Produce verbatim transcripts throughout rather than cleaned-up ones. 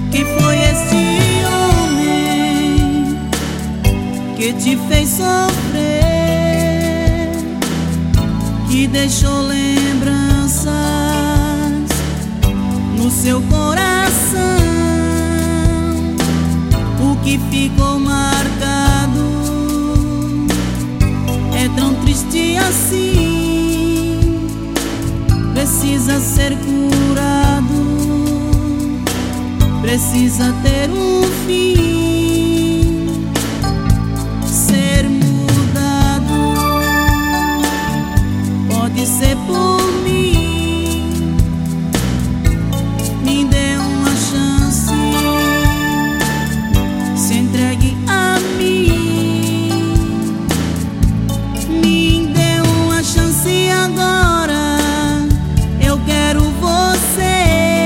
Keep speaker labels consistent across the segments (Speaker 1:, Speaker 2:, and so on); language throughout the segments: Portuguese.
Speaker 1: Quem foi esse homem que te fez sofrer, que deixou lembranças no seu coração? O que ficou marcado é tão triste assim, precisa ser curado, precisa ter um fim, ser mudado. Pode ser por mim, me dê uma chance, se entregue a mim, me dê uma chance agora. Eu quero você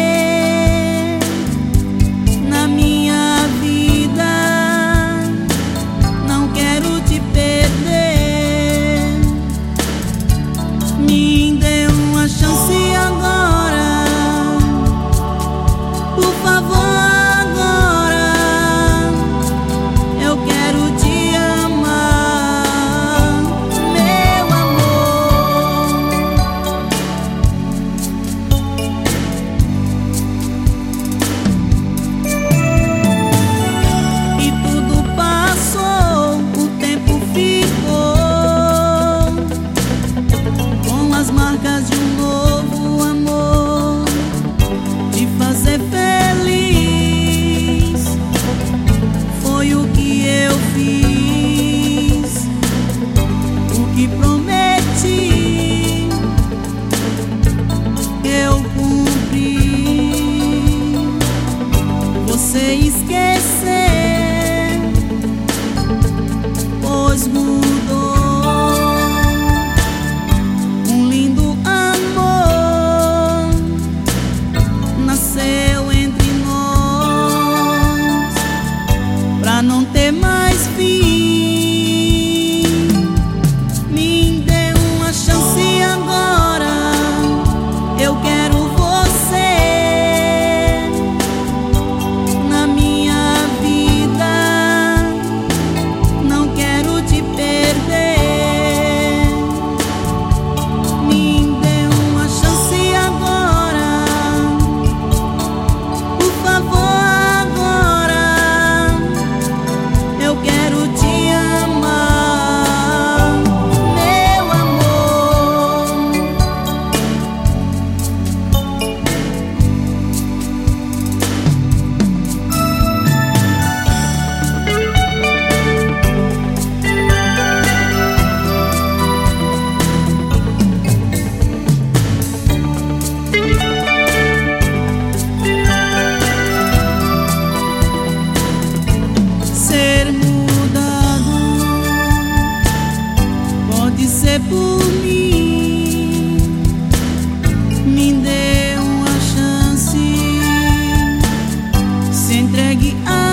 Speaker 1: na minha vida, não quero te perder. Me dê uma chance agora, por favor. Marcas de um novo amor, te fazer feliz, foi o que eu fiz, o que prometi, eu cumpri. Você esquecer, pois mudou. Não ter mais fim, me dê uma chance agora. Eu quero você na minha vida, não quero te perder. Me dê uma chance agora, por favor. Ser por mim, me dê uma chance, se entregue a